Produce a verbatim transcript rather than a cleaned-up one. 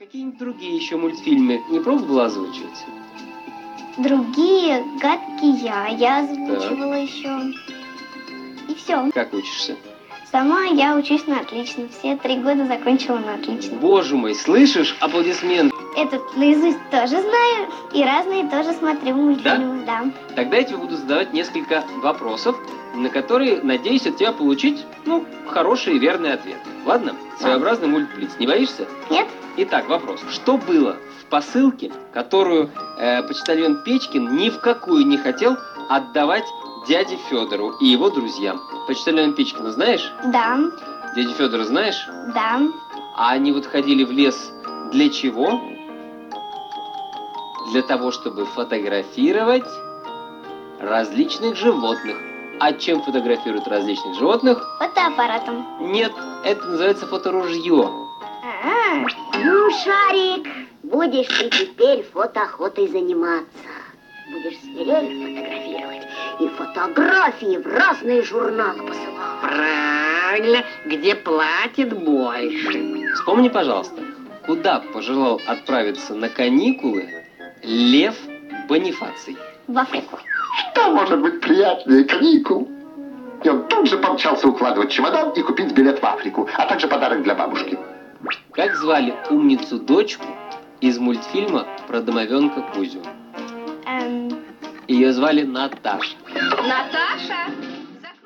какие-нибудь другие еще мультфильмы не пробовала озвучивать? Другие гадкие я, я озвучивала так. еще. И все. Как учишься? Сама я учусь на отлично. Все три года закончила на отлично. Боже мой, слышишь? Аплодисменты. Этот наизусть тоже знаю. И разные тоже смотрю мультфильмы. Да? Да. Тогда я тебе буду задавать несколько вопросов, на которые, надеюсь, от тебя получить, ну, хороший и верный ответ. Ладно? Да. Своеобразный мультблиц. Не боишься? Нет. Итак, вопрос. Что было в посылке, которую э, почтальон Печкин ни в какую не хотел отдавать дяде Федору и его друзьям? Почтальона Печкина знаешь? Да. Дядю Федора знаешь? Да. А они вот ходили в лес для чего? Для того, чтобы фотографировать различных животных. А чем фотографируют различных животных? Фотоаппаратом. Нет, это называется фоторужье. А-а. Ну, Шарик, будешь ты теперь фотоохотой заниматься. Будешь свирель фотографировать и фотографии в разные журналы посылать. Правильно, где платят больше. Вспомни, пожалуйста, куда пожелал отправиться на каникулы Лев Бонифаций? В Африку. Что может быть приятнее каникул? И он тут же помчался укладывать чемодан и купить билет в Африку, а также подарок для бабушки. Как звали умницу-дочку из мультфильма про домовенка Кузю? Эм... Ее звали Наташа. Наташа!